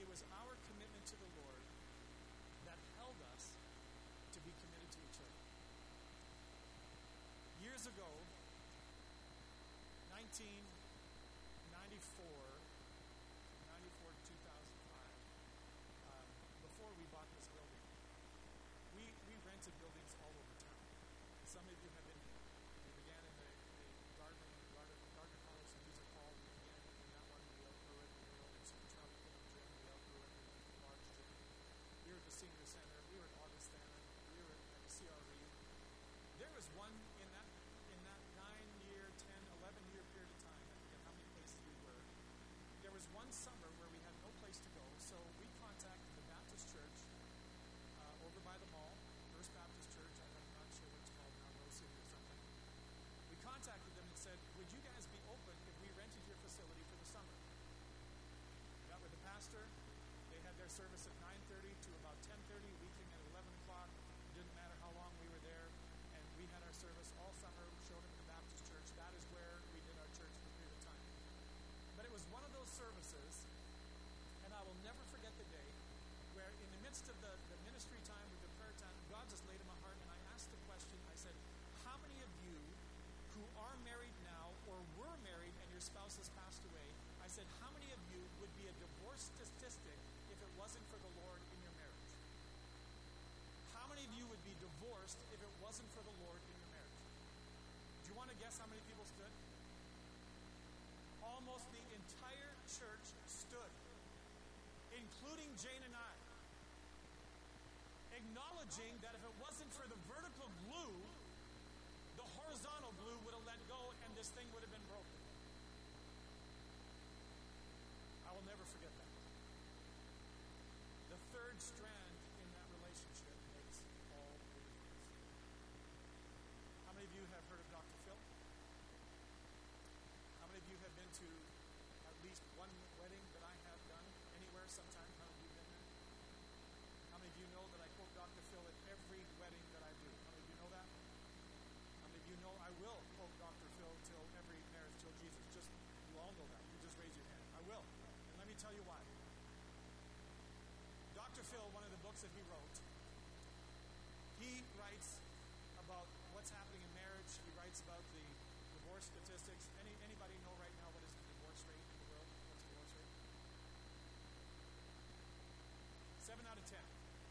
was our commitment to the Lord that held us to be committed to each other. Years ago, 1994 to 2005, before we bought this building, we rented buildings all over town. Some of you have been here. We began in the Gardner College Music Hall. We began in that one. We outgrew it. We were in Charlie Killam Gym. We outgrew it. We went to the large gym. We were at the Senior Center. We were at Augustana. We were at CRE. There was one in that 9-year, 10, 11-year period of time. I forget how many places we were. There was one summer where we had no place to go, so we contacted the Baptist Church over by the mall, First Baptist Church. I'm not sure what it's called now, Rose City or something. We contacted them and said, would you guys be open if we rented your facility for the summer? We got with the pastor. They had their service at 9:30 to about 10:30. We came at 11 o'clock. It didn't matter how long we were there. And we had our service all summer. We showed up at the Baptist Church. That is where we did our church for a period of time. But it was one of those services, and I will never forget the day, where in the midst of the ministry time, with the prayer time, God just laid in my heart, and I asked the question, I said, how many of you who are married now or were married and your spouse has passed away, I said, how many of you would be a divorce statistic if it wasn't for the Lord in your marriage? How many of you would be divorced if it wasn't for the Lord in your marriage? Do you want to guess how many people stood? Almost the entire church stood, including Jane and I, acknowledging that if it wasn't for the vertical glue, the horizontal glue would have let go and this thing would have been broken. I will never forget that. The third strand in that relationship makes all the difference. How many of you have heard of Dr. Phil? How many of you have been to at least one wedding that I have done anywhere sometime? How many of you been there? How many of you know that I quote Dr. Phil at every wedding that I do? How many of you know that? How many of you know I will quote Dr. Phil till every marriage till Jesus? Just, you all know that. You just raise your hand. I will. And let me tell you why. Dr. Phil, one of the books that he wrote, he writes about what's happening in marriage. He writes about the divorce statistics. Anybody know right now what is the divorce rate in the world? What's the divorce rate? 7 out of 10.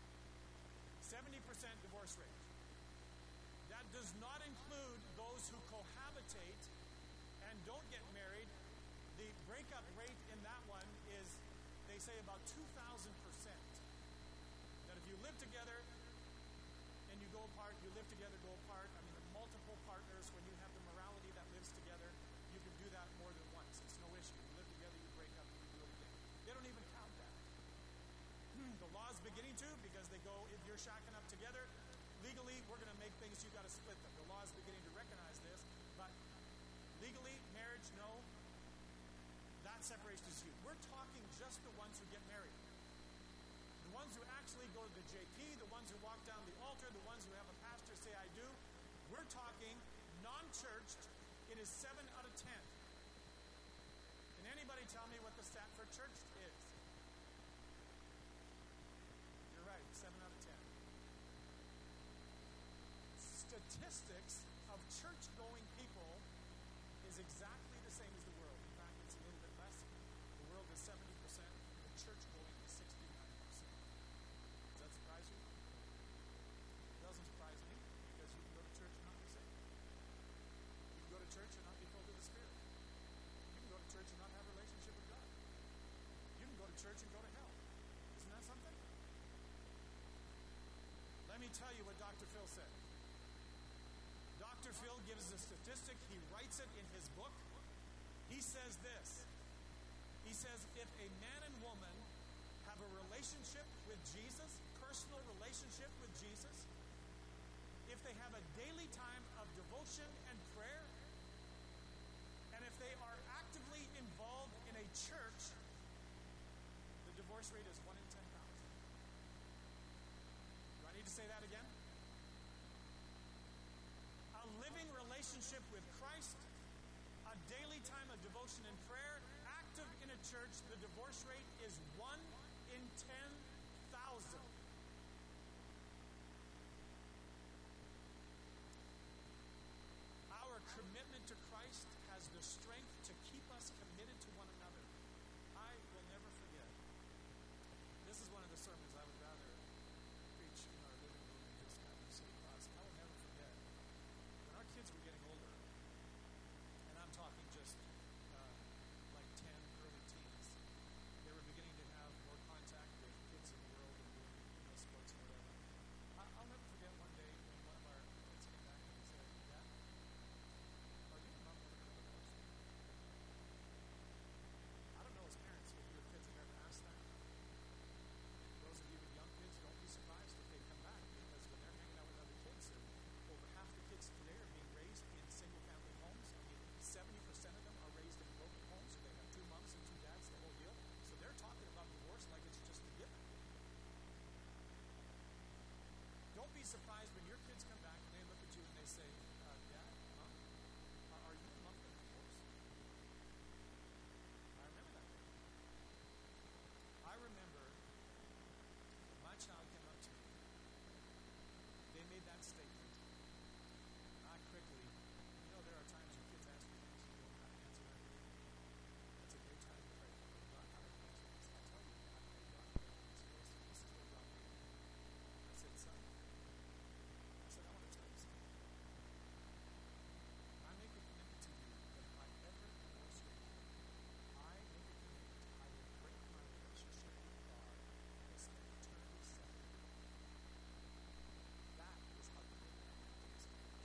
70% divorce rate. That does not include those who cohabitate and don't get married. The breakup rate in that one is, they say, about 2,000%. That if you live together and you go apart, you live together, go apart. I mean, the multiple partners, when you have the morality that lives together, you can do that more than once. It's no issue. You live together, you break up, you do it again. They don't even count that. The law's beginning to, because they go, if you're shacking up together, legally, we're going to make things, you got to split them. The law is beginning to recognize this, but legally, marriage, no. That separation is huge. We're talking just the ones who get married. The ones who actually go to the JP, the ones who walk down the altar, the ones who have a pastor say, I do. We're talking non-churched. It is 7 out of 10. Can anybody tell me what the stat for church is? You're right, 7 out of 10. Statistics of church-going people is exactly the same as the world. In fact, it's a little bit less. The world is 70%. The church-going is 69%. Does that surprise you? It doesn't surprise me, because you can go to church and not be saved. You can go to church and not be filled with the Spirit. You can go to church and not have a relationship with God. You can go to church and go to hell. Isn't that something? Let me tell you what Dr. Phil said. Dr. Phil gives a statistic. He writes it in his book. He says this. He says, if a man and woman have a relationship with Jesus, personal relationship with Jesus, if they have a daily time of devotion and prayer, and if they are actively involved in a church, the divorce rate is 1 in 10,000. Do I need to say that again? A living relationship with Christ, a daily time of devotion and prayer, active in a church, the divorce rate is 1 in 10,000. Our commitment to Christ has the strength to keep us committed to one another. I will never forget. This is one of the sermons I would rather preach in our living room and just kind of say across. I will never forget when our kids were getting older, and I'm talking just like 10, early teens. They were beginning to have more contact with kids in the world and doing sports and whatever. I'll never forget one day when one of our kids came back and he said, "Dad, are you and Mom going to get divorced?" I don't know as parents if your kids have ever asked that. Those of you with young kids, don't be surprised if they come back, because when they're hanging out with other kids, over half the kids today are being raised in single-family homes. I mean, 70% of them are raised in broken homes, or they have two moms and two dads, the whole deal. So they're talking about divorce like it's just a given. Don't be surprised when your kids come back and they look at you and they say, "Dad, Mom, are you and Mom going to divorce?" I remember that. I remember when my child came up to me, they made that statement. I quickly, there are times when kids ask me things you don't have an answer right away. That's a great time to pray. God, how do I answer this? I'll tell you. I pray, God, this is what God gave me. I said, "Son," I want to tell you something. I make a commitment to you that if I ever divorce you, I make a commitment I will break my relationship with God and spend eternity separated. That is how committed I am to this marriage.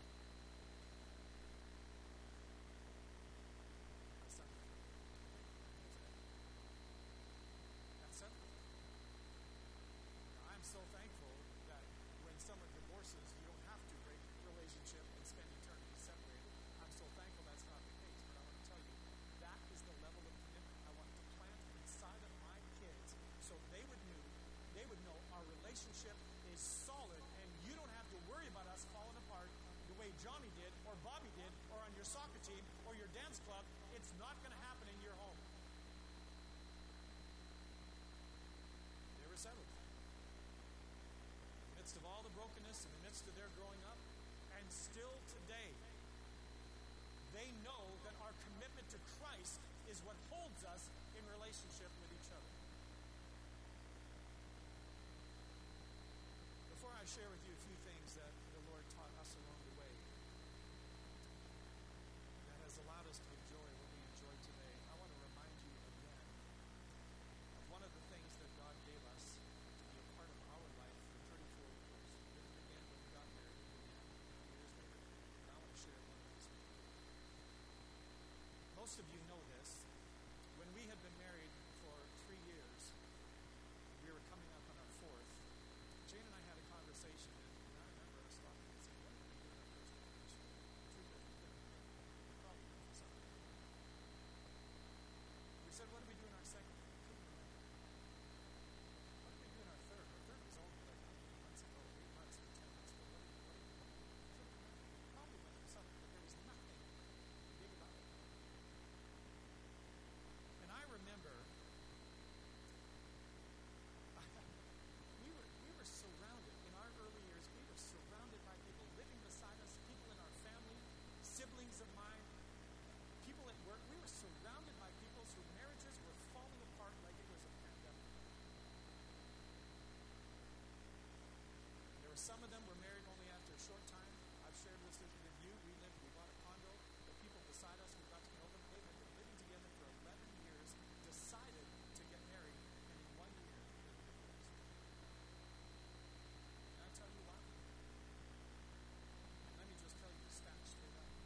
My son, that's settled. I'm so thankful that when someone divorces, you don't have to break the relationship and spend eternity separated. I'm so thankful that's not the case. But I want to tell you, that is the level of commitment I want to plant inside of my kids, so they would know our relationship is solid, and you don't have to worry about us falling apart the way Johnny did, or Bobby did, or on your soccer team, or your dance club. It's not going to happen in your home. They were settled. In the midst of all the brokenness, in the midst of their growing up, and still today, they know that our commitment to Christ is what holds us in relationship with each other. Before I share with you a few things that the Lord taught us along the way that has allowed us to enjoy what we enjoy today, I want to remind you again of one of the things that God gave us to be a part of our life for 34 years. It didn't begin when we got married, it began years later. And I want to share one of these with you. Most of you know this. When we had been married for 3 years, we were coming up on our fourth. Jane and I had a conversation, and I remember us talking and saying, "What are we going to do in our first vacation?" Truth is, we couldn't remember. We probably went for something. We said, "What do we do in our second?" We couldn't remember. What did we do in our third? Our third was only like 8 months ago, 8 months or 10 months ago. What did we do? We probably went for something, but there was nothing big about it. And I remember we were surrounded, in our early years, we were surrounded by people living beside us, people in our family, siblings of mine, people at work. We were surrounded by people whose marriages were falling apart like it was a pandemic. There were some of them were married only after a short time. I've shared this with you. We bought a condo. The people beside us, we got to know them. They had been living together for 11 years, decided to get married, and in 1 year, they were divorced. Can I tell you why? And let me just tell you the stats straight up.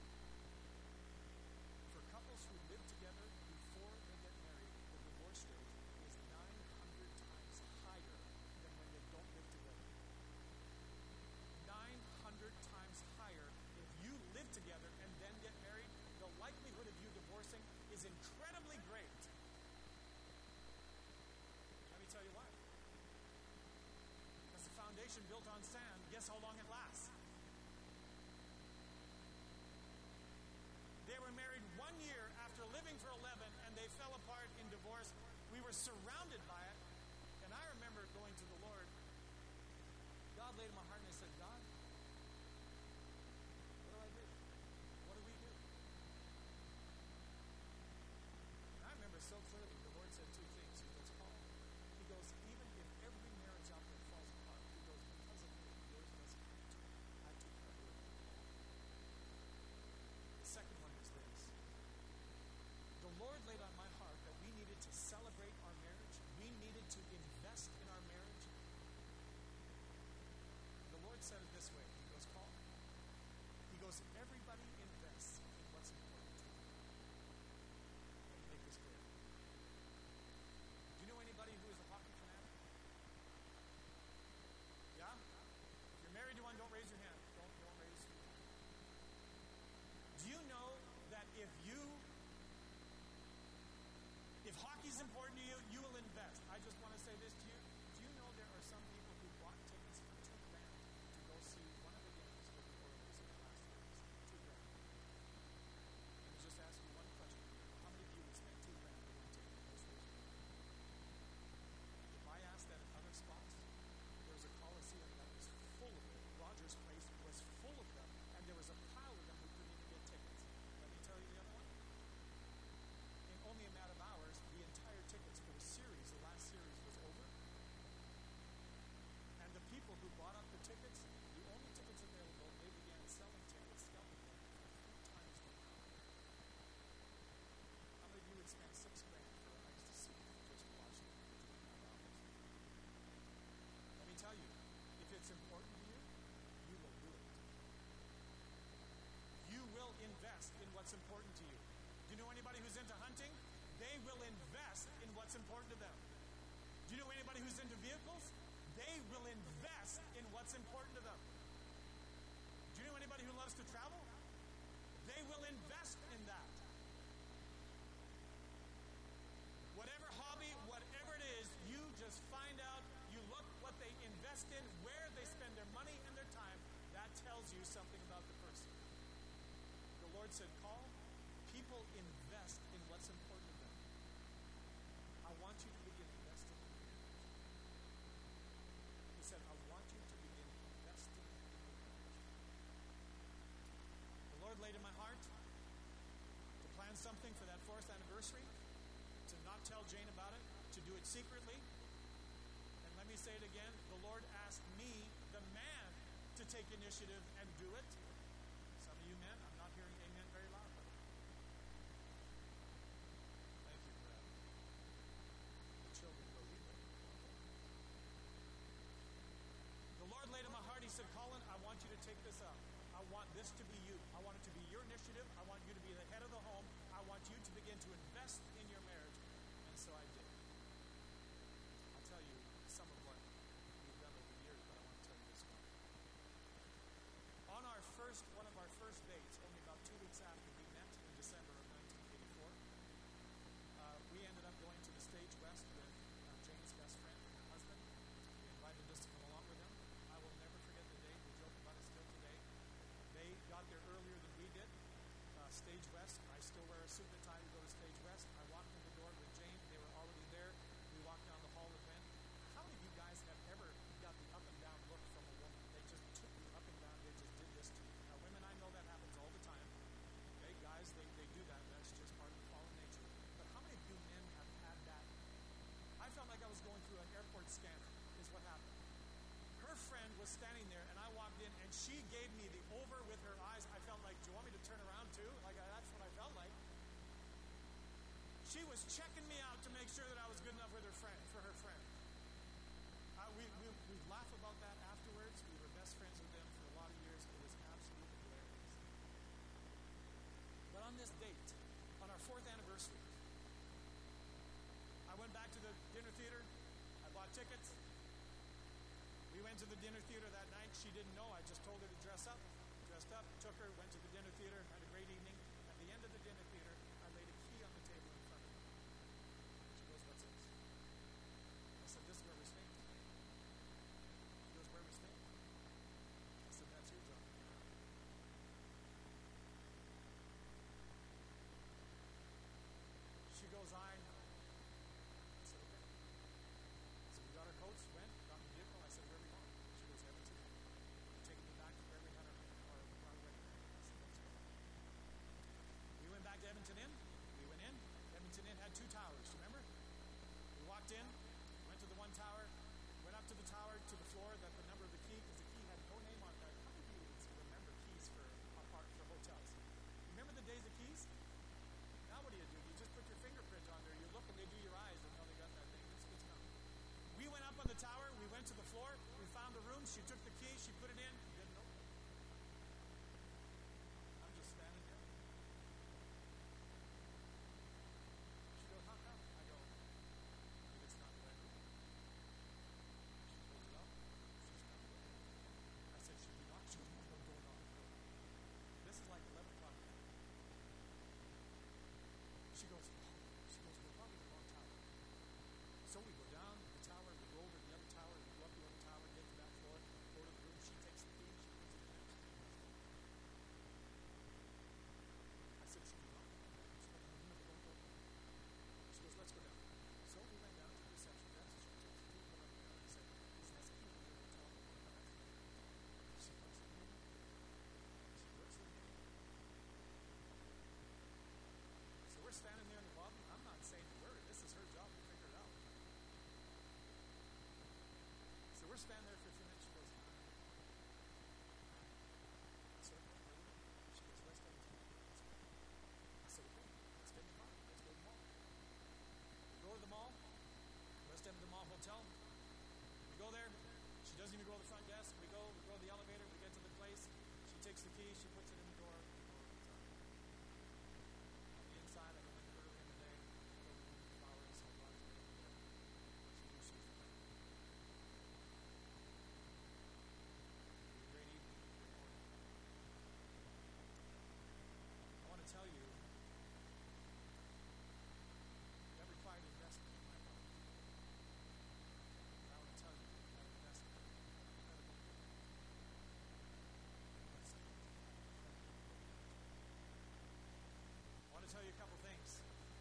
For couples who live together before they get married, the divorce rate is 900 times higher than when they don't live together. 900 times higher. If you live together and then get married, the likelihood of you divorcing is incredibly great. Let me tell you why. Because the foundation built on sand, guess how long it lasts? They were married 1 year after living for 11, and they fell apart in divorce. We were surrounded by it, and I remember God laid on my heart, and I said, God, what do I do? What do we do? And I remember so clearly the Lord said two things. He goes, Paul, he goes, even if every marriage out there falls apart, he goes, because of me, yours doesn't have to. I took care of it. The second one was this. The Lord laid on my heart that we needed to celebrate our marriage. We needed to invest in our marriage. The Lord said it this way. He goes, Paul, he goes, everybody invests in what's important to you. Let me make this clear. Do you know anybody who is a hockey fanatic? Yeah? If you're married to one, don't raise your hand. Don't raise your hand. Do you know that if hockey's important to you, you will invest. I just want to say this to you. Do you know there are some people who bought tickets for $2,000 to go see one of the games with the Oilers in the last years? $2,000. Let me just ask you one question. How many of you would spend $2,000 to go take a those races? If I asked that at other spots, there was a Coliseum that was full of them. Rogers Place was full of them, and there was a pile of them who couldn't even get tickets. Let me tell you the other one. In only a matter of hours, the entire tickets for the series, the last series, was over. And the people who bought up the tickets, the only tickets available, they began selling tickets, scalping them for 3 times the amount. How many of you would spend $6,000 for a nice to see just watch them for 2.5 hours? Let me tell you, if it's important to you, you will do it. You will invest in what's important to you. Do you know anybody who's into hunting? They will invest in what's important to them. Do you know anybody who's into vehicles? They will invest in what's important to them. Do you know anybody who loves to travel? They will invest in that. Whatever hobby, whatever it is, you just find out, you look what they invest in, where they spend their money and their time. That tells you something about the person. The Lord said, Paul, people invest in what's important to them. I want you to begin investing in your marriage. He said, I want you to begin investing in your marriage. The Lord laid in my heart to plan something for that 4th anniversary, to not tell Jane about it, to do it secretly. And let me say it again, the Lord asked me, the man, to take initiative and do it. Some of you men, I'm not hearing amen very loud. Thank you for that. The children go lead them. The Lord laid on my heart, he said, Colin, I want you to take this up. I want this to be you. I want it to be your initiative. I want you to be the head of the home. I want you to begin to invest in your marriage. And so I did. I'll tell you some of what we've done over the years, but I want to tell you this one. On one of our first dates, only about 2 weeks after we met in December of 1984, we ended up going to the Stage West with Jane's best friend and her husband. He invited us to come along with them. I will never forget the day. We joke about it still today. They got there earlier than we did. Stage West. I still wear a suit and tie to go to Stage West. I walked in the door with Jane. They were already there. We walked down the hall and went. How many of you guys have ever got the up and down look from a woman? They just took you up and down. They just did this to you. Now, women, I know that happens all the time. Okay, guys, they do that. That's just part of the fallen nature. But how many of you men have had that? I felt like I was going through an airport scanner, is what happened. Her friend was standing there, and I walked in, and she gave me the over with her eyes. I felt like, do you want me to turn around too? That's what I felt like. She was checking me out to make sure that I was good enough with her friend, for her friend. We laugh about that afterwards. We were best friends with them for a lot of years. It was absolutely hilarious. But on this date, on our 4th anniversary, I went back to the dinner theater. I bought tickets. We went to the dinner theater that night. She didn't know. I just told her to dress up. Dressed up, took her, went to the dinner theater, had a great evening. At the end of the dinner theater, I laid a key on the table in front of her. She goes, what's this? I said, this is where we're staying today. She goes, where are we staying? I said, that's your job. She goes, I know. I said, okay. So we got our coats, went, got in the vehicle. I said, where are we going? She goes, Edmonton. walked in, went to the one tower, went up to the tower, to the floor, that the number of the key, because the key had no name on it. How many of you remember keys for hotels? Remember the days of keys? Now what do? You just put your fingerprint on there, you look and they do your eyes, and now they got that thing. It's good to know. We went up on the tower, we went to the floor, we found the room, she took the key, she put it in, didn't open it. I'm just standing there. She goes, how come? I go, it's not the right room. She pulls it up. She's not the right room. I said, should we knock? She goes, no, go on. This is like 11 o'clock. She goes, we're probably in the wrong tower. So we go down the tower, we go over the other tower, we go up the other tower, get to that floor, go to the room, she takes the key, she puts it in there. I said, should we knock? She goes, no. She goes, let's go down. So we went down to the reception desk, she takes the key, went up there, and said, is this key for the hotel? She looks at me. So we're standing there in the lobby. I'm not saying a word. This is her job to figure it out. So we're standing there for a few minutes. She goes, sir, she goes, let's go to the mall. I said, okay, let's get in the car. Let's go to the mall. We go to the mall. West End of the Mall Hotel. We go there. She doesn't even go to the front desk. We go to the elevator. We get to the place. She takes the key. She puts it in the door. Inside, I went early in the day, flowers, a lot of she knew she was playing. Great evening, great morning. I want to tell you, that required investment in my life. And I want to tell you, that investment is incredibly important. I want to tell you a couple things.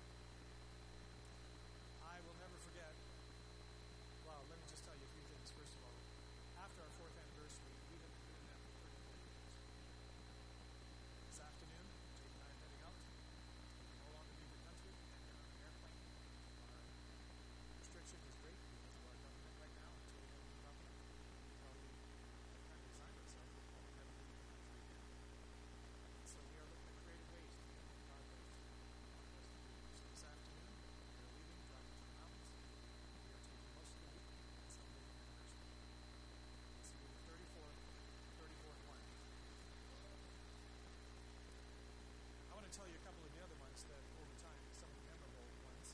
I will never forget. Well, let me just tell you a few things. First of all, after our 4th anniversary, we have been doing that for 34 years. This afternoon, Jake and I are heading out. We no longer leave the country. We can't get on an airplane. Our restriction is great because of our government right now. Until we have a new government, we probably have resigned ourselves. We'll probably never leave the country again. So we are looking at creative ways to get what God has wanted us to do. So this afternoon, we are leaving, driving to the mountains. We are taking most of the week and celebrating the anniversary. This will be the 34th one. I want to tell you a couple of the other ones that over time, some of the memorable ones.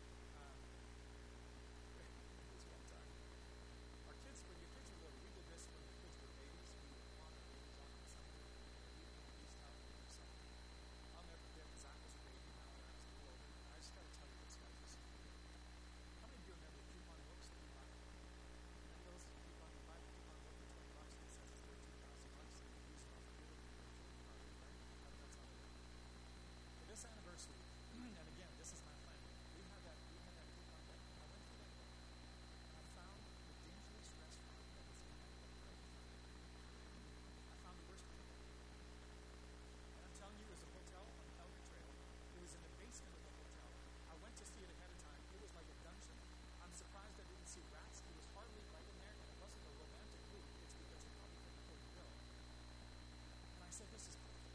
This one time. Our kids, when your kids were little, we did this when the kids were babies. We would walk our babies off on something. We'd go east out and do something. I'll never forget when Zach was a baby now and I was a little older. And I just got to tell you this, guys. How many of you remember the coupon books that we buy? Remember those coupon we buy? The coupon book for $20 and it says it's $13,000 and you use it off of your credit card, right? That's how it is. For this anniversary, and again, this is not planned. We had that coupon book. I went through that book and I found the dingiest restaurant that was in that book right in front of me. I found the worst one. And I'm telling you, it was a hotel on Calgary Trail. It was in the basement of the hotel. I went to see it ahead of time. It was like a dungeon. I'm surprised I didn't see rats. It was hardly light in there, and it wasn't a romantic room. It's because they probably couldn't afford the bill. And I said, this is perfect.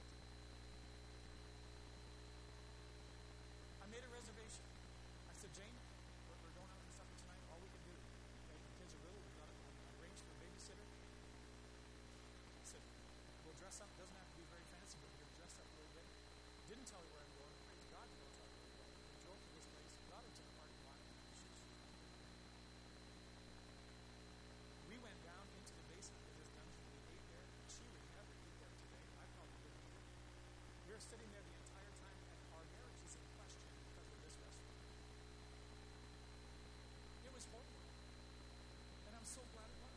I made a reservation. I said, Jane, we're going out for supper tonight. All we can do. Okay, the kids are little. We've got to arrange for a babysitter. I said, we'll dress up. Doesn't have to be very fancy, but we're going to dress up a little bit. Didn't tell her where I'm going. Praise God, you don't tell her where I'm going. We drove to this place, got into the parking lot, and we went down into the basement of this dungeon. We ate there. She would never eat there today. I probably wouldn't either. We were sitting there the entire time, and our marriage is in question because of this restaurant. It was horrible. And I'm so glad it was.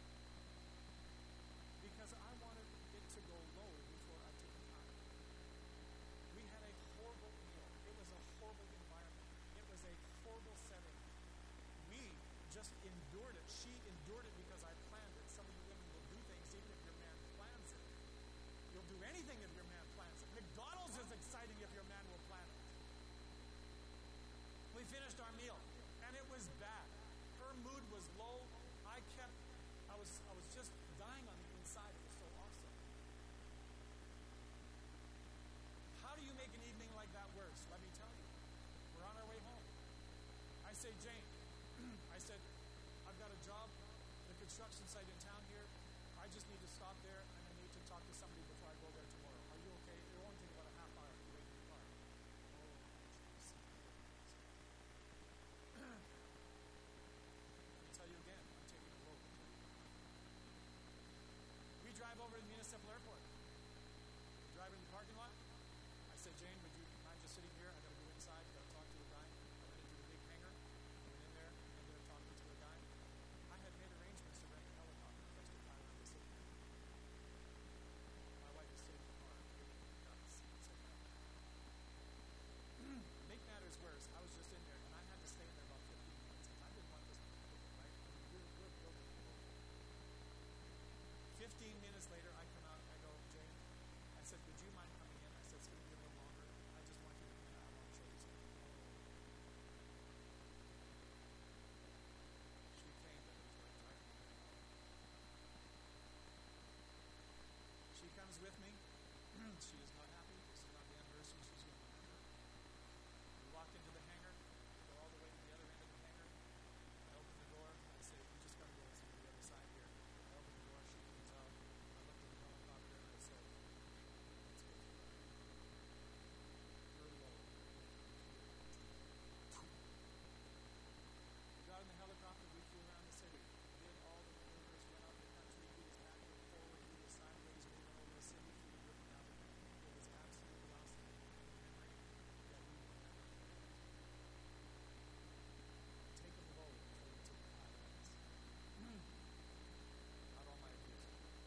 Because I wanted it to go lower before I took it higher. We had a horrible meal. It was a horrible environment. It was a horrible setting. We just endured it. She endured it because I planned it. Some of you women will do things even if your man plans it. You'll do anything if your man plans it. McDonald's is exciting if your man will plan it. We finished our meal, and it was bad. say, Jane, I said, I've got a job, the construction site in town here. I just need to stop there, and I need to talk to somebody before I go there tomorrow. Are you okay? It won't take about a half hour to wait in the car. Oh, jeez. Let me tell you again, I'm taking a road. We drive over to the municipal airport. We drive in the parking lot. I said, Jane, would you mind just sitting here? I got to go inside. Got to talk to a guy. I went into the big hangar. I went in there. Ended up talking to a guy. I had made arrangements to rent a helicopter for us to fly around the city. My wife is sitting in the car. Nuts. Make matters worse, I was just in there, and I had to stay in there about 15 minutes because I didn't want this to happen, right? I mean, we're building a boat. 15 minutes later, I come out and I go, Jane, I said, would you mind coming in? I said, it's going to be a little longer. I just want you to come in. I want to show you something. She came, but it was like driving me. She comes with me. She is not happy. This is not the anniversary she's going to remember. We walk into the hangar. We go all the way to the other end of the hangar. I open the door. I say, you just got to go to the other side here. I open the door. She comes out. I looked at the helicopter and I said, let's go. You're low. We got in the helicopter. We flew around the city. Did all the maneuvers. Went out the country. We was backward, forward. We was sideways. We went over the city. We were looking down the country. It was absolutely awesome. Memory that we will never forget. Take them low before you take the high ones. Not all my ideas.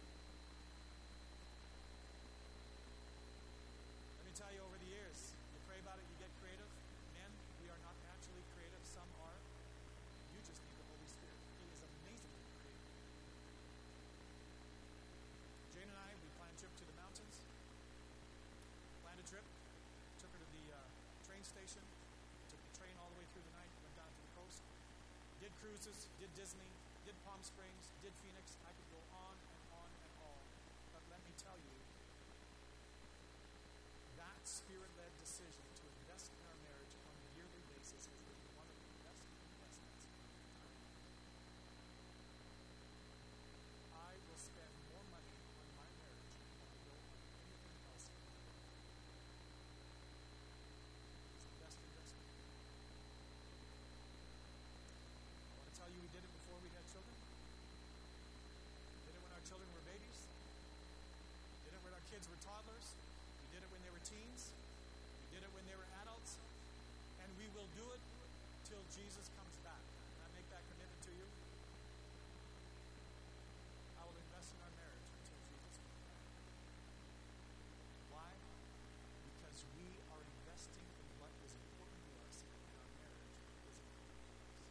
Let me tell you, over the years, you pray about it, you get creative. Men, we are not naturally creative. Some are. You just need the Holy Spirit. He is amazingly creative. Jane and I, we planned a trip to the mountains. Planned a trip. Took her to the train station. Took the train all the way through the night. Went down to the coast. Did cruises. Did Disney. Did Palm Springs. Did Phoenix. I could go on and on and on. But let me tell you, that spirit-led decision to invest in our marriage on a yearly basis has been one of the best investments in my entire life. I will spend more money on my marriage than I will on anything else in my life. It's the best investment. I want to tell you, we did it before we had children. We did it when our children were babies. We did it when our kids were toddlers. We did it when they were teens. We did it when they were adults. And we will do it till Jesus comes back. Can I make that commitment to you? I will invest in our marriage until Jesus comes back. Why? Because we are investing in what is important to us, and our marriage is important to us.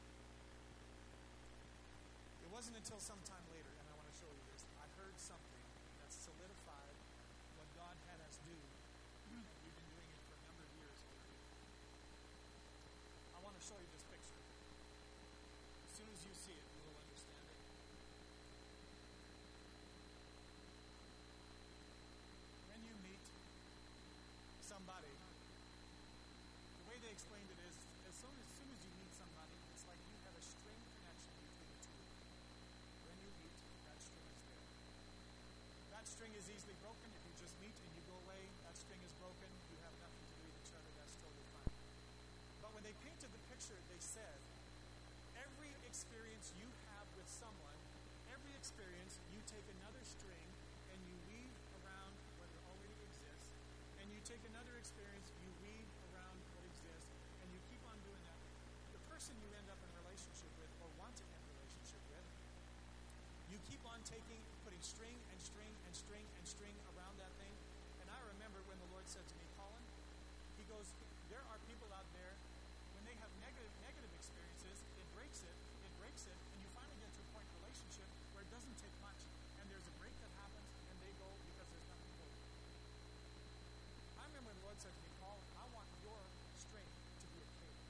It wasn't until some time later, and I want to show you this, I heard something that solidified what God had us do, and we've been doing it for a number of years already. I want to show you this picture. As soon as you see it, you will understand it. When you meet somebody, the way they explained it is, as soon as you meet somebody, it's like you have a string connection between the two of you. When you meet, that string is there. That string is easily broken. If you just meet and you go away, that string is broken. You have nothing to do with each other. That's totally fine. But when they painted the picture, they said, every experience you have with someone, every experience, you take another string and you weave around what already exists, and you take another experience, you weave around what exists, and you keep on doing that. The person you end up in a relationship with or want to end a relationship with, you keep on putting string and string and string and string around that thing. And I remember when the Lord said to me, Colin, He goes, there are people out there, when they have negative experiences, it breaks it, and you finally get to a point in a relationship where it doesn't take much, and there's a break that happens, and they go because there's nothing holding. I remember when the Lord said to me, Paul, I want your string to be a cable.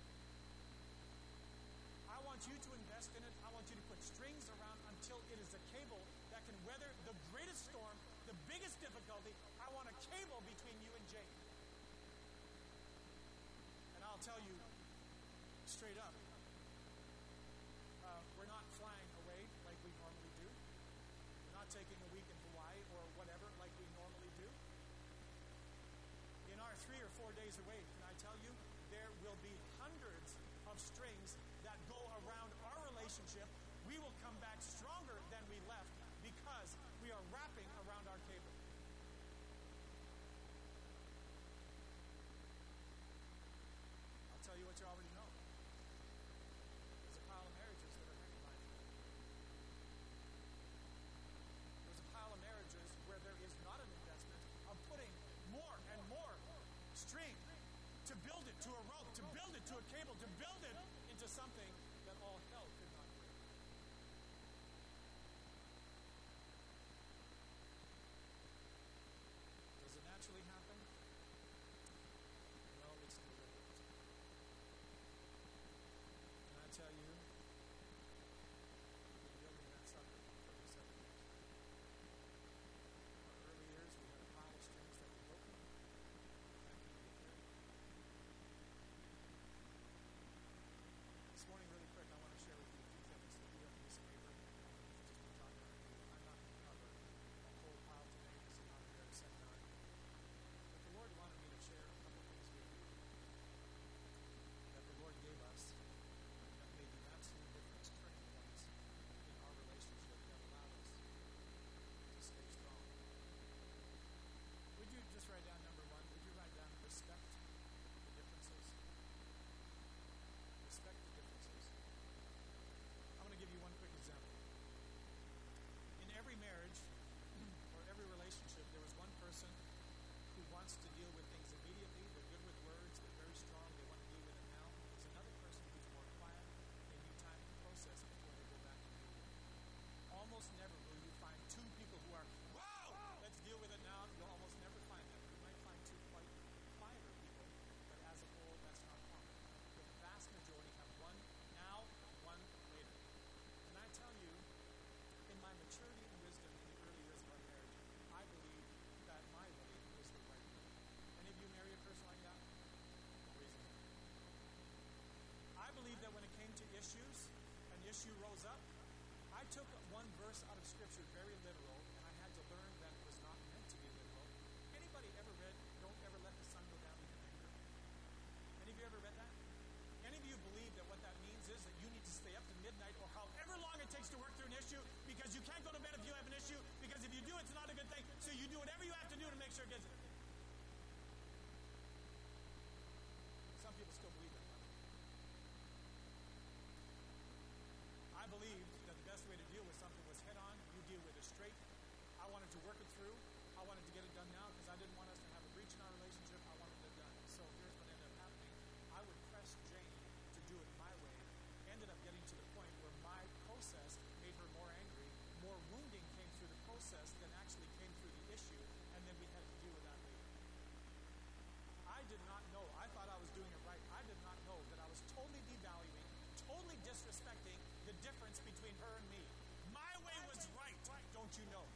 I want you to invest in it. I want you to put strings around until it is a cable that can weather the greatest storm, the biggest difficulty. I want a cable between you and Jake. And I'll tell you straight up, not taking a week in Hawaii or whatever like we normally do. In our 3 or 4 days away, can I tell you, there will be hundreds of strings that go around our relationship. We will come back stronger than we left because we are wrapping around our cable. I'll tell you what you already know. There's a pile of marriages that are hanging by a thread. There's a pile of marriages where there is not an investment of putting more and more string to build it to a rope, to build it to a cable, to build it into something that all hell could not break. Does it naturally happen? No, it's deliberate. Can I tell you, we've been building that sucker for 37 years. Our early years, we had a pile of strings that were broken. This morning, really quick, I want to share with you a few things that you have to be some favor. Just been talking about you. I'm not going to cover a whole pile today. This is not a very seminar. But the Lord wanted me to share a couple things with you that the Lord gave us that made the absolute difference, turning points in our relationship that allowed us to stay strong. Would you just write down number one? Would you write down respect the differences? Respect the differences. I'm going to give you one quick example. In every marriage or every relationship, there is one person who wants to deal with things immediately. They're good with words. They're very strong. They want to deal with it now. There's another person who's more quiet. They need time to process before they go back and deal with it. Almost never will you find two people who are, wow, let's deal with it now. You'll almost never find that. You might find two quite quieter people, but as a whole, that's not common. The vast majority have one now, one later. Can I tell you, in my maturity and wisdom in the early years of our marriage, I believe that my way is the right way. Any of you marry a person like that? Raise your hand. I believe that when it came to issues, an issue rose up, I took one verse out of Scripture very literal, and I had to learn that it was not meant to be literal. Anybody ever read, "Don't ever let the sun go down in your anger"? Any of you ever read that? Any of you believe that what that means is that you need to stay up to midnight or however long it takes to work through an issue because you can't go to bed if you have an issue because if you do, it's not a good thing. So you do whatever you have to do to make sure it gets it. Some people still believe that. I believed that the best way to deal with something was head on. You deal with it straight. I wanted to work it through. I wanted to get it done now because I didn't want us to have a breach in our relationship. I wanted it done. So here's what ended up happening. I would press Jane to do it my way. Ended up getting to the point where my process made her more angry. More wounding came through the process than actually came through the issue. And then we had to deal with that later. I did not know. I thought I was doing it right. I did not know that I was totally devaluing, totally disrespecting the difference between her and me. My way was right, don't you know?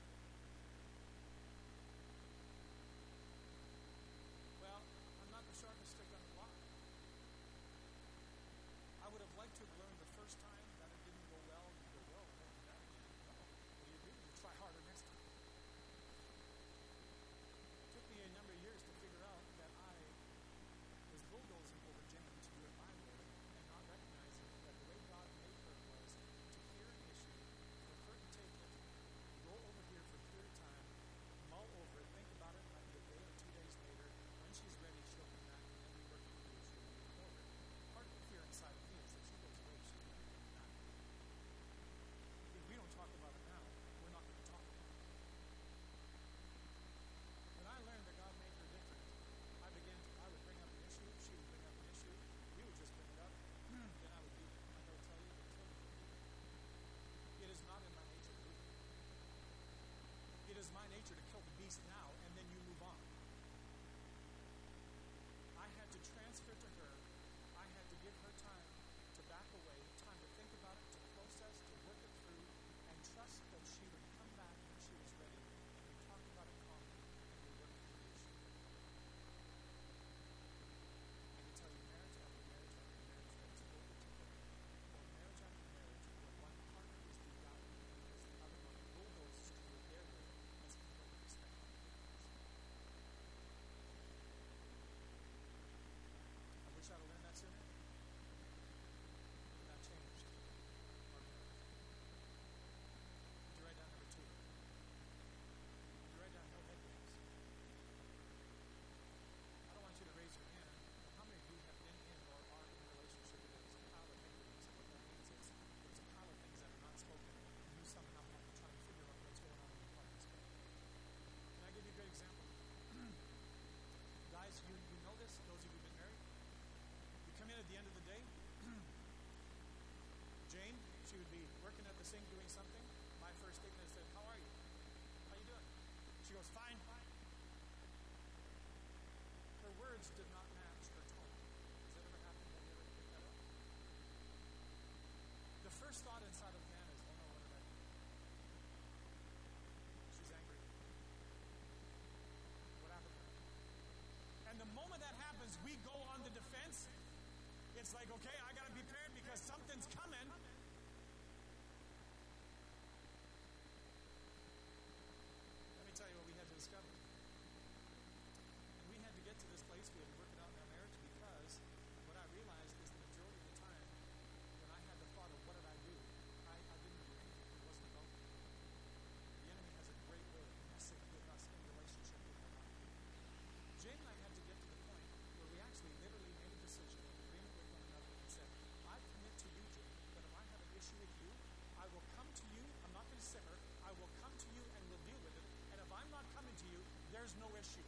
Well, I'm not the sharpest stick on the block. I would have liked to have learned the first time that it didn't go well. You go, well, I won't do that again. No. What do? You try harder next time. It took me a number of years to figure out that I was bulldozing over Jen to do it my way and not recognizing that the way God made her was to hear an issue, for her to take it, go She goes, fine. Her words did not match her tone. Has that ever happened? Have you ever picked that up? The first thought inside of a man is, oh no, what did I do? She's angry. What happened to her? And the moment that happens, we go on the defense. It's like, okay, I got to be prepared because something's coming. Let me tell you what we had to discover. And we had to get to this place, we had to work it out in our marriage, because what I realized is the majority of the time when I had the thought of what did I do, I didn't do anything. It wasn't about me. The enemy has a great way of messing with us in relationship with one another. Jane and I had to get to the point where we actually literally made a decision in agreement with one another and said, I commit to you, Jane, that if I have an issue with you, I will come to you. I'm not going to simmer. I will come to you and we'll deal with it. And if I'm not coming to you, there's no issue.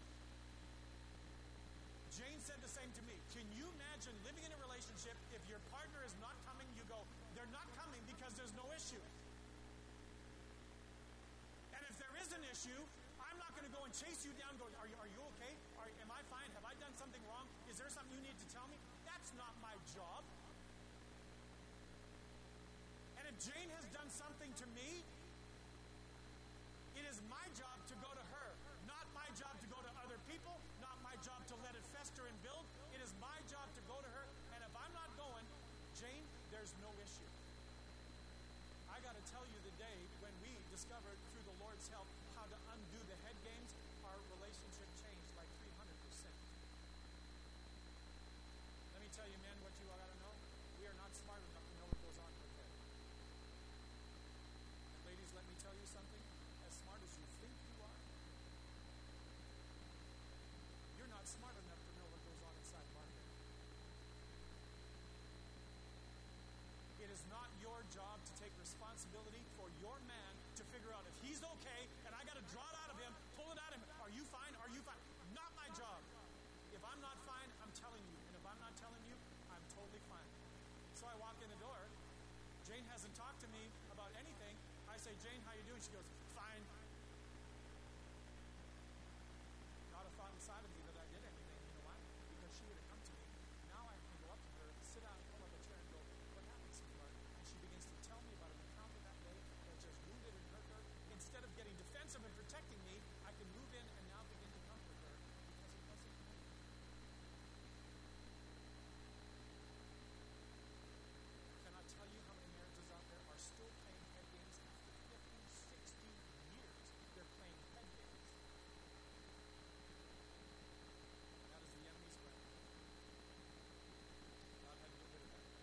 Jane said the same to me. Can you imagine living in a relationship if your partner is not coming, you go, they're not coming because there's no issue. And if there is an issue, I'm not going to go and chase you down going, are you okay? Am I fine? Have I done something wrong? Is there something you need to tell me? That's not my job. And if Jane has done something to me, it is my job to go to her, not my job to go to other people, not my job to let it fester and build. It is my job to go to her, and if I'm not going, Jane, there's no issue. I got to tell you the day when we discovered through the Lord's help how to undo the head games, our relationship changed like 300%. Let me tell you, men, what you all got to know. We are not smart enough to know what goes on in our head. And ladies, let me tell you something. As smart as you think you are, you're not smart enough to know what goes on inside of our head. It is not your job to take responsibility for your man to figure out if he's okay, and I got to draw it out of him, pull it out of him. Are you fine? Are you fine? Not my job. If I'm not fine, I'm telling you. And if I'm not telling you, I'm totally fine. So I walk in the door. Jane hasn't talked to me about anything. I say, Jane, how you doing? She goes, fine. Not a thought inside of me that I did anything. You know why? Because she would have come to me. Now I can go up to her, sit down, pull up a chair, and go, what happened, sweetheart? And she begins to tell me about an encounter that day that just wounded and hurt her. Instead of getting defensive and protecting me, I can move in and now begin to comfort her because it wasn't me. Cannot tell you how many marriages out there are still playing head games after 50, 60 years. They're playing head games. That is the enemy's weapon. God had to get rid of that.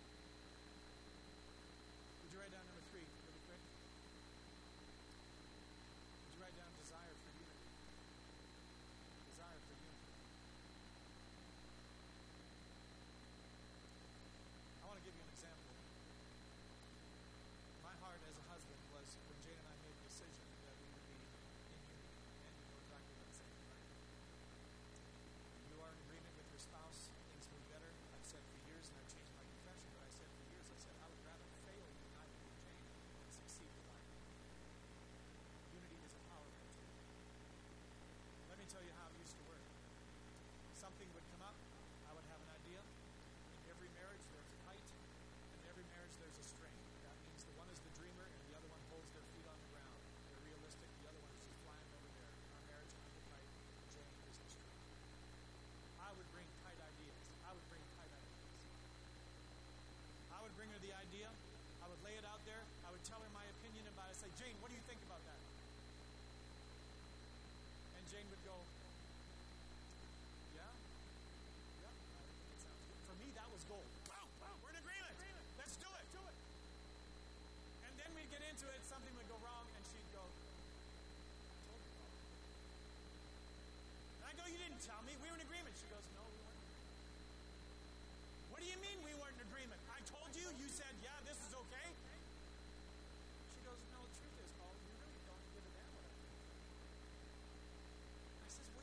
Would you write down number 3 really quick? Would you write down desire for unity? Desire for unity. I want to give you an example. My heart as a husband was when Jane and I made the decision that we would be in unity. And you know exactly what I'm saying, right? You are in agreement with your spouse, things move better. I've said for years, and I've changed my confession, but I said for years, I said I would rather fail united with Jane than succeed without her. Unity is a powerful tool. Let me tell you how it used to work. Something would come up, I would have an idea. In every marriage there's a height, in every marriage there's a strength. That means the one is the dreamer and the other one holds their feet on the ground. They're realistic, the other one is just flying over there. In our marriage, I'm the height, Jane is the strength. I would bring tight ideas. I would bring her the idea. I would lay it out there. I would tell her my opinion about it. I'd say, Jane, what do you think about that? And Jane would go, yeah, I think it sounds good. For me, that was gold. Wow, we're in agreement. Let's do it. And then we'd get into it, something would go wrong, and she'd go, I told you about it. And I go, you didn't tell me. We were in agreement. She goes, no, we weren't in agreement. What do you mean we weren't in agreement? I told you. You said, yeah, this is okay. She goes, no, the truth is, Paul, you really don't give a damn what I think. I says,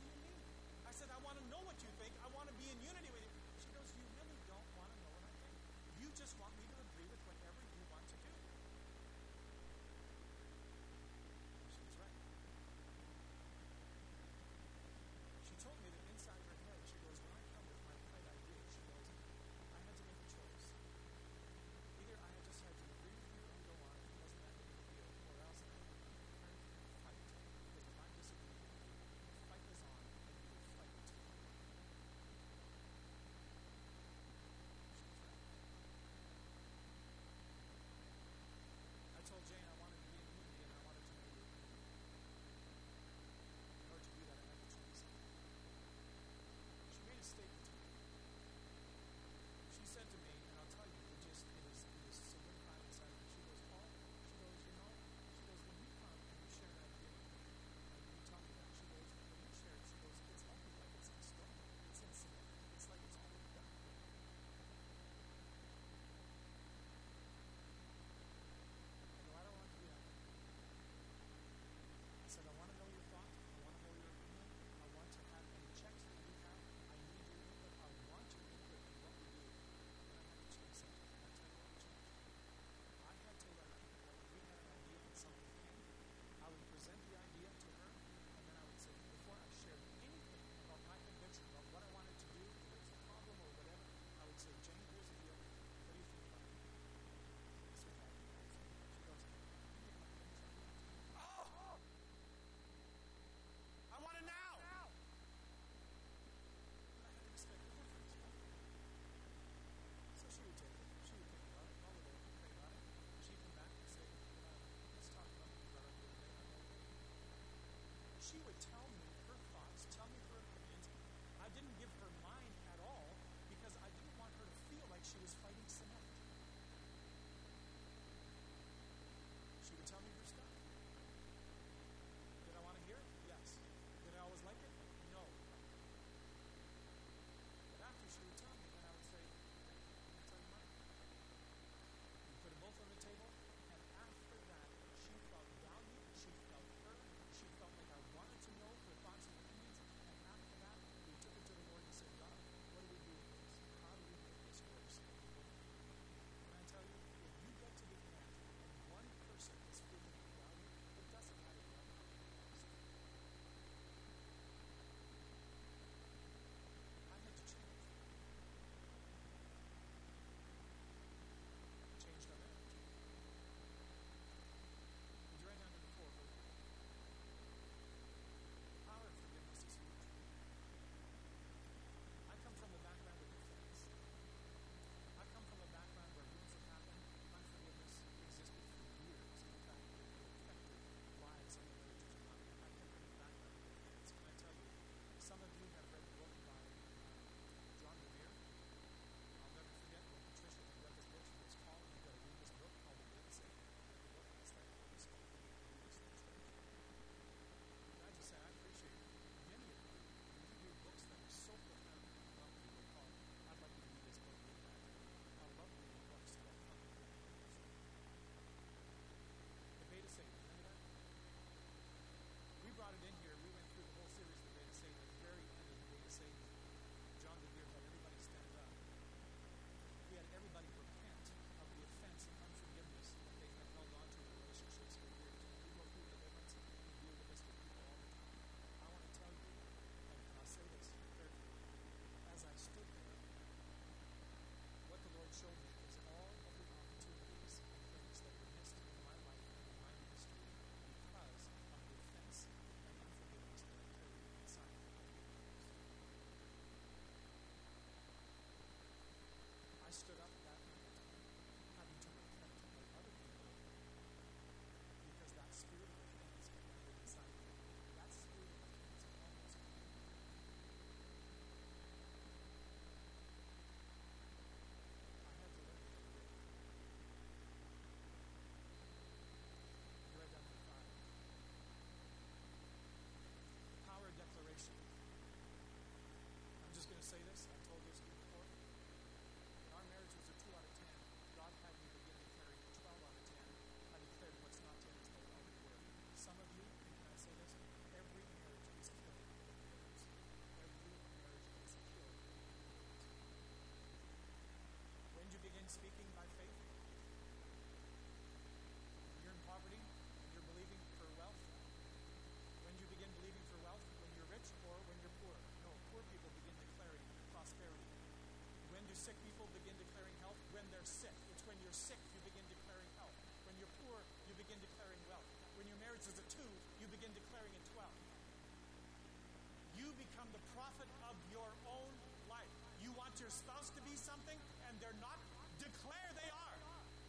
marriage is a 2, you begin declaring it 12. You become the prophet of your own life. You want your spouse to be something, and they're not? Declare they are.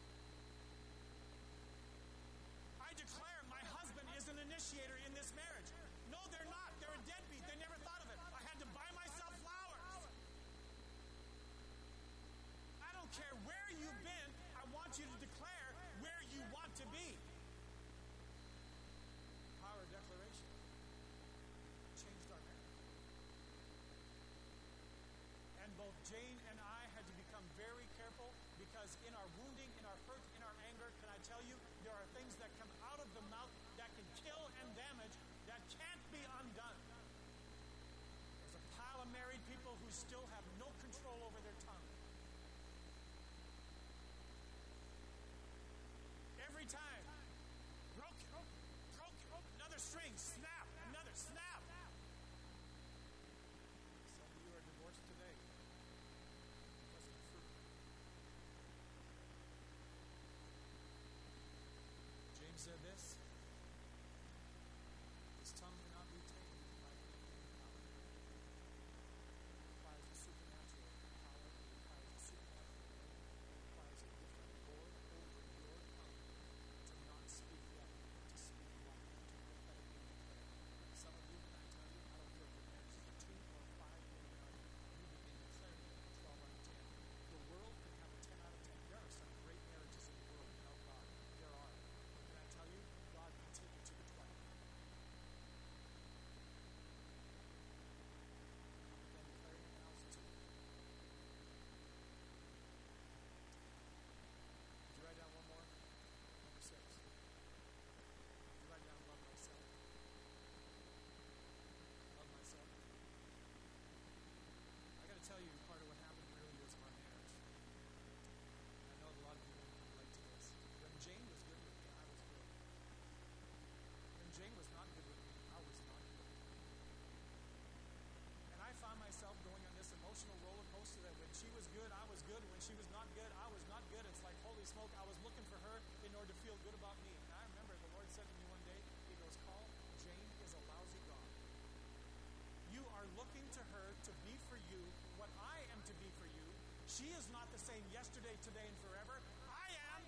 I declare my husband is an initiator in this marriage. No, they're not. They're a deadbeat. They never thought of it. I had to buy myself flowers. I don't care where you've been. I want you to declare where you want to be. Power of declaration changed our marriage. And both Jane and I had to become very careful, because in our wounding, in our hurt, in our anger, can I tell you, there are things that come out of the mouth that can kill and damage, that can't be undone. There's a pile of married people who still have no control over their tongue. Every time, broke, another string, snap, another snap. Some of you are divorced today because of the fruit. James said this: his tongue cannot be tamed by human power. It requires a supernatural power, it requires a supernatural name, it requires a different Lord over your tongue to not speak death, to speak life, to prophetically declare. Some of you, can I tell you, I don't care if your marriage is a 2 or 5 or 9, you begin declaring it a 12 out of 10. The world can have a 10 out of 10. There are some great marriages in the world without God. There are. But can I tell you, God can take it to the 12. Then declaring it now is a 2. Did you write down one more? Number 6. Did you write down love myself? Love myself. I got to tell you, part of what happened in the early years of our marriage, and I know a lot of people can relate to this. When Jane was good with me, I was good. When Jane was not good with me, I was not good. And I found myself going on this emotional roller coaster that when she was good, I was good. When she was not good, I was not good. It's like, holy smoke, I was looking for her in order to feel good about me. And I remember the Lord said to me one day, he goes, Carl, Jane is a lousy God. You are looking to her to be for you what I am to be for you. She is not the same yesterday, today, and forever. I am.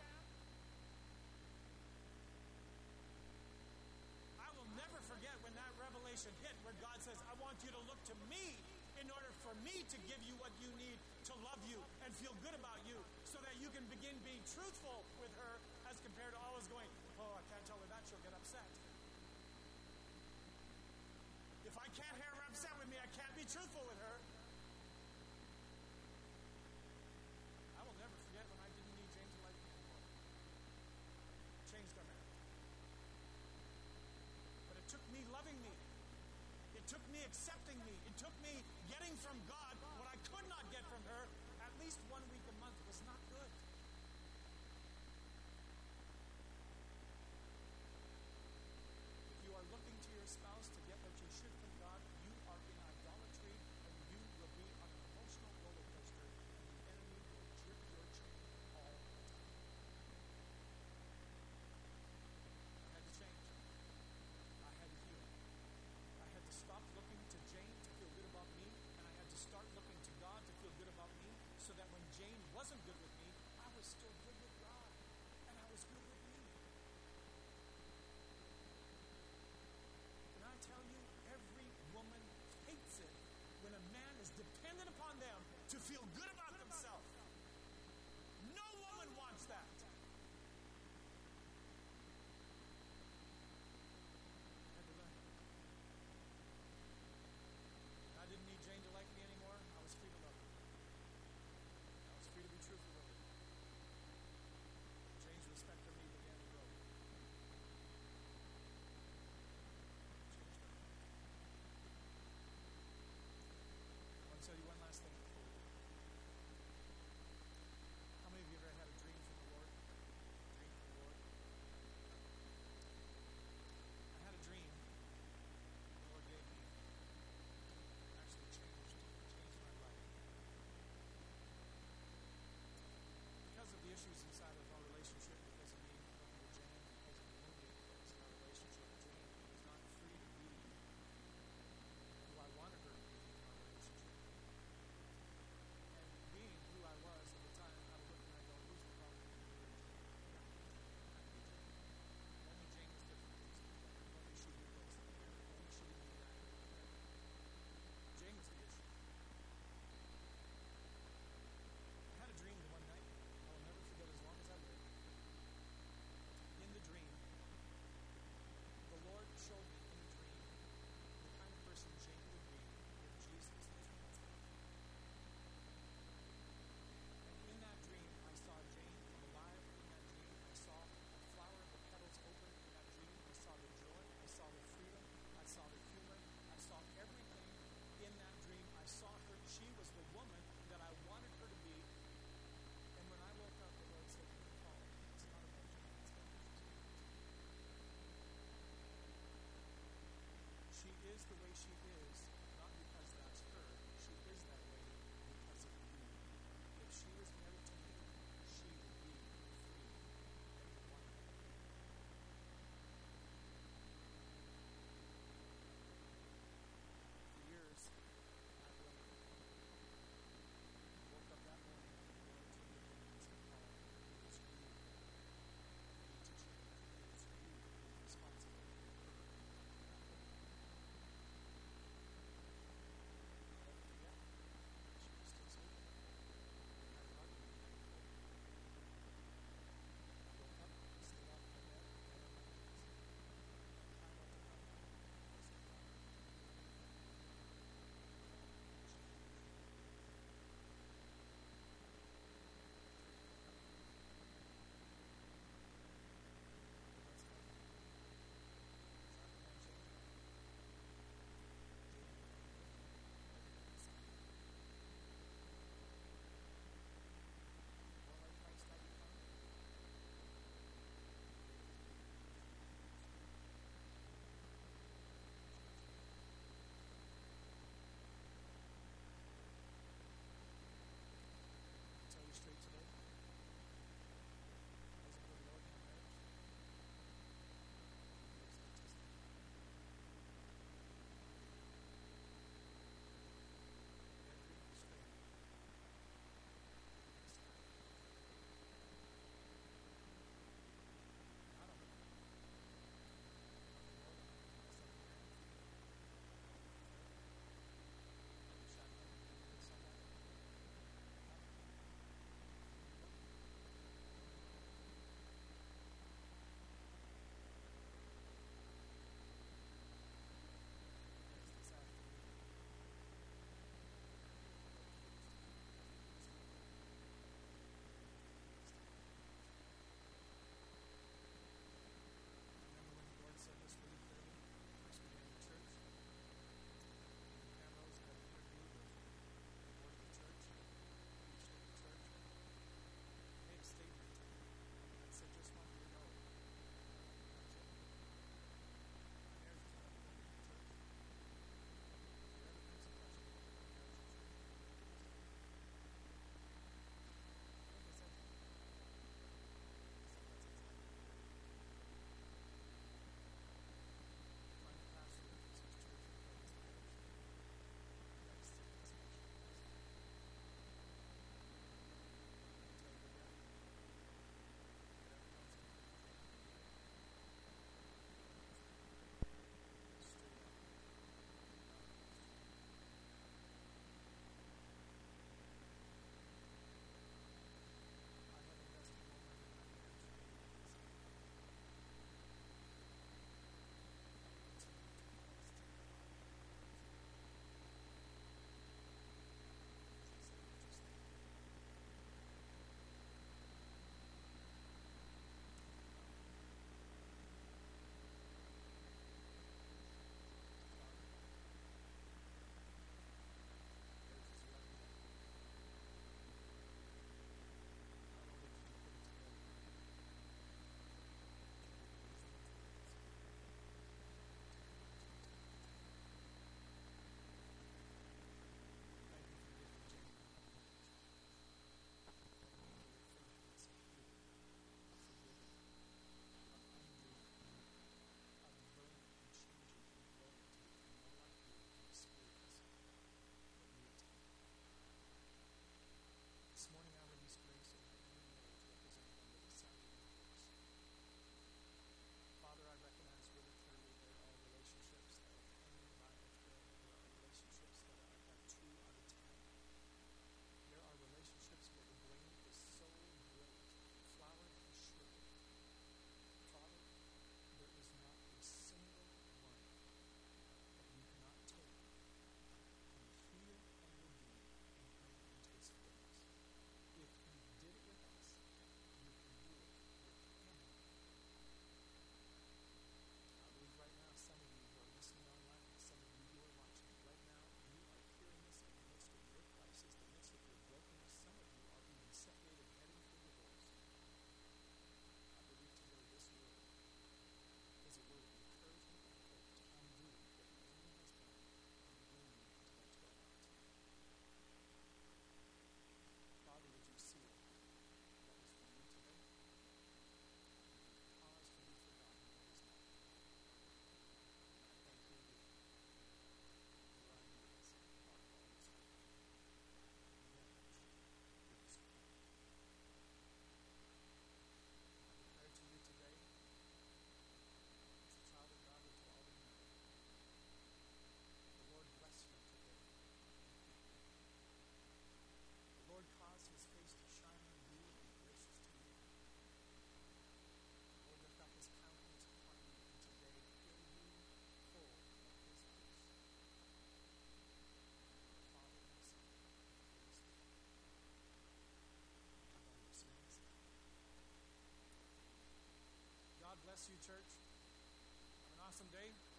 I will never forget when that revelation hit, where God says, I want you to look to me in order for me to give you what you need to love you and feel good about you, so that you can begin being truthful with her, as compared to always going, oh, I can't tell her that, she'll get upset. If I can't hear her upset with me, I can't be truthful with her. I will never forget when I didn't need Jane to like me anymore. Changed our marriage. But it took me loving me. It took me accepting me. It took me getting from God what I could not get from her. At least 1 week a month was not good. If you are looking to your spouse to get what you should from God, you are in idolatry, and you will be on an emotional roller coaster, and the enemy will jerk your chain all the time. I had to change. I had to heal. I had to stop looking to Jane to feel good about me, and I had to start looking to God to feel good about me, so that when Jane wasn't good with me, I was still good with God, and I was good with me. Can I tell you, every woman hates it when a man is dependent upon them to feel good about themselves. No woman wants that. I had to learn. I didn't need Jane to like me anymore. I was free to love her. I was free to be truthful with her. awesome day.